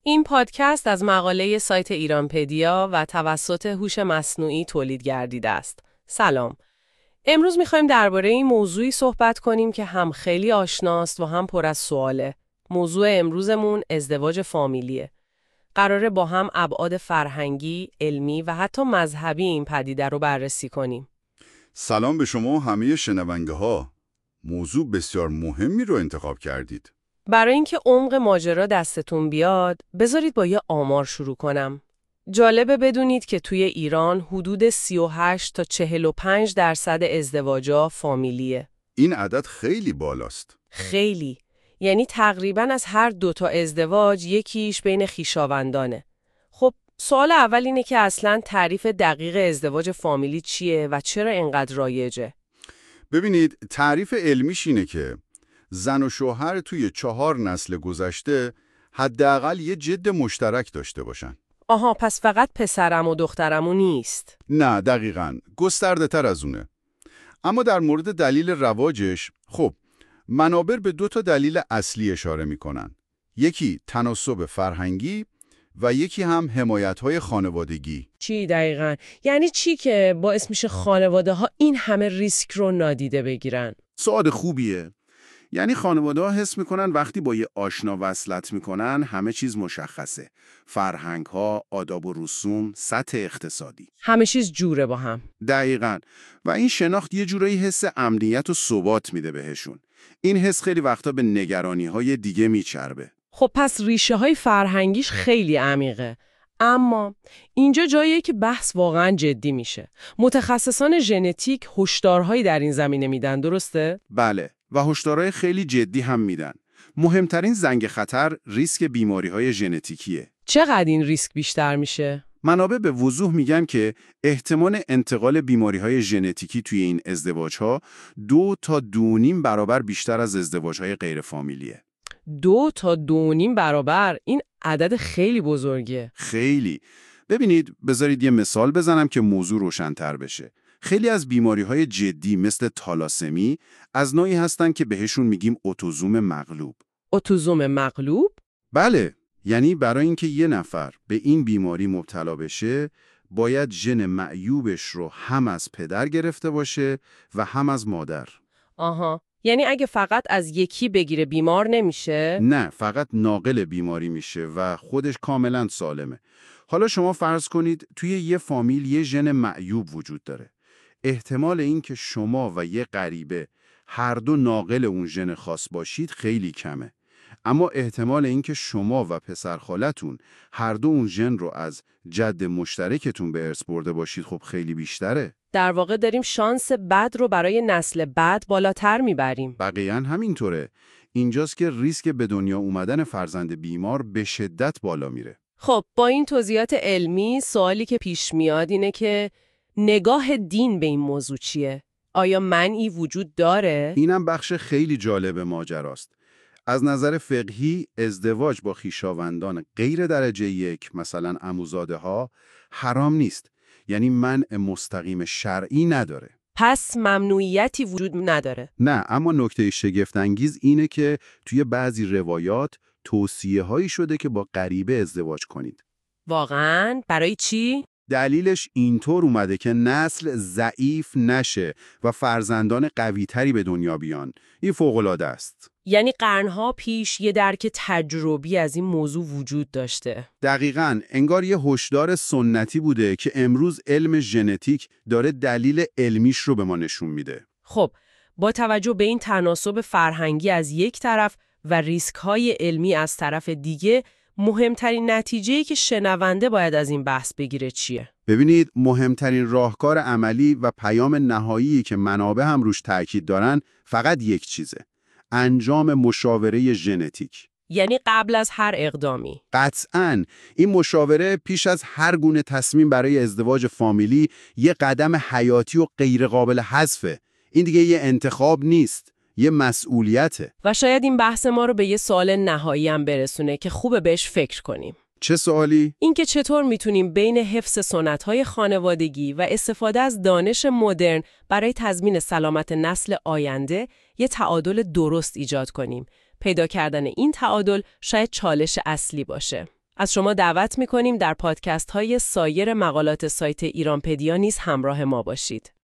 این پادکست از مقاله سایت ایرانپدیا و توسط هوش مصنوعی تولید گردیده است. سلام. امروز می‌خوایم درباره این موضوعی صحبت کنیم که هم خیلی آشناست و هم پر از سواله. موضوع امروزمون ازدواج فامیلیه. قراره با هم ابعاد فرهنگی، علمی و حتی مذهبی این پدیده رو بررسی کنیم. سلام به شما و همه شنونده‌ها. موضوع بسیار مهمی رو انتخاب کردید. برای اینکه عمق ماجرا دستتون بیاد، بذارید با یه آمار شروع کنم. جالبه بدونید که توی ایران حدود 38 تا 45% ازدواجا فامیلیه. این عدد خیلی بالاست. خیلی. یعنی تقریباً از هر 2 تا ازدواج یکیش بین خویشاوندانه. خب سوال اول اینه که اصلاً تعریف دقیق ازدواج فامیلی چیه و چرا اینقدر رایجه؟ ببینید، تعریف علمیش اینه که زن و شوهر توی 4 نسل گذشته حداقل یه جد مشترک داشته باشن. آها، پس فقط پسرم و دخترمو نیست. نه، دقیقاً. گسترده تر از اونه. اما در مورد دلیل رواجش، خب، منابر به 2 تا دلیل اصلی اشاره میکنن. یکی تناسب فرهنگی و یکی هم حمایت‌های خانوادگی. چی دقیقاً؟ یعنی چی که باعث میشه خانواده‌ها این همه ریسک رو نادیده بگیرن؟ سوال خوبیه. یعنی خانواده‌ها حس میکنن وقتی با یه آشنا وصلت میکنن همه چیز مشخصه. فرهنگ‌ها، آداب و رسوم، سطح اقتصادی. همه چیز جوره با هم. دقیقاً. و این شناخت یه جورایی حس امنیت و ثبات میده بهشون. این حس خیلی وقتا به نگرانی‌های دیگه میچربه. خب پس ریشه‌های فرهنگیش خیلی عمیقه. اما اینجا جاییه که بحث واقعاً جدی میشه. متخصصان ژنتیک هشدارهایی در این زمینه میدن، درسته؟ بله، و هشدارهای خیلی جدی هم میدن. مهمترین زنگ خطر ریسک بیماری‌های ژنتیکیه. چقدر این ریسک بیشتر میشه؟ منابع به وضوح میگن که احتمال انتقال بیماری‌های ژنتیکی توی این ازدواج‌ها 2 تا 2.5 برابر بیشتر از ازدواج‌های غیر فامیلیه. 2 تا 2.5 برابر؟ این عدد خیلی بزرگه. خیلی. ببینید، بذارید یه مثال بزنم که موضوع روشن‌تر بشه. خیلی از بیماری‌های جدی مثل تالاسمی از نوعی هستن که بهشون میگیم اتوزوم مغلوب. اتوزوم مغلوب؟ بله، یعنی برای اینکه یه نفر به این بیماری مبتلا بشه، باید ژن معیوبش رو هم از پدر گرفته باشه و هم از مادر. آها، یعنی اگه فقط از یکی بگیره بیمار نمیشه؟ نه، فقط ناقل بیماری میشه و خودش کاملا سالمه. حالا شما فرض کنید توی یه فامیل یه ژن معیوب وجود داره. احتمال این که شما و یه غریبه هر دو ناقل اون ژن خاص باشید خیلی کمه. اما احتمال این که شما و پسرخالتون هر دو اون ژن رو از جد مشترکتون به ارث برده باشید خب خیلی بیشتره. در واقع داریم شانس بد رو برای نسل بعد بالاتر میبریم. بقیه‌اً همینطوره. اینجاست که ریسک به دنیا اومدن فرزند بیمار به شدت بالا میره. خب با این توضیحات علمی سوالی که پیش میاد اینه که نگاه دین به این موضوع چیه؟ آیا منعی وجود داره؟ اینم بخش خیلی جالب ماجراست. از نظر فقهی ازدواج با خویشاوندان غیر درجه 1 مثلا عموزاده ها حرام نیست. یعنی منع مستقیم شرعی نداره. پس ممنوعیتی وجود نداره. نه، اما نکته شگفت‌انگیز اینه که توی بعضی روایات توصیه هایی شده که با غریبه ازدواج کنید. واقعاً؟ برای چی؟ دلیلش اینطور اومده که نسل ضعیف نشه و فرزندان قوی‌تری به دنیا بیان. این فوق‌العاده است. یعنی قرنها پیش یه درک تجربی از این موضوع وجود داشته. دقیقاً، انگار یه هشدار سنتی بوده که امروز علم ژنتیک داره دلیل علمیش رو به ما نشون میده. خب، با توجه به این تناسب فرهنگی از یک طرف و ریسک‌های علمی از طرف دیگه، مهمترین نتیجه‌ای که شنونده باید از این بحث بگیره چیه؟ ببینید، مهمترین راهکار عملی و پیام نهایی که منابع هم روش تاکید دارن فقط یک چیزه: انجام مشاوره ژنتیک. یعنی قبل از هر اقدامی. قطعاً این مشاوره پیش از هر گونه تصمیم برای ازدواج فامیلی یه قدم حیاتی و غیر قابل حذفه. این دیگه یه انتخاب نیست، یه مسئولیته. و شاید این بحث ما رو به یه سوال نهایی هم برسونه که خوبه بهش فکر کنیم. چه سوالی؟ اینکه چطور میتونیم بین حفظ سنت‌های خانوادگی و استفاده از دانش مدرن برای تضمین سلامت نسل آینده یه تعادل درست ایجاد کنیم. پیدا کردن این تعادل شاید چالش اصلی باشه. از شما دعوت می‌کنیم در پادکست‌های سایر مقالات سایت ایرانپدیا نیز همراه ما باشید.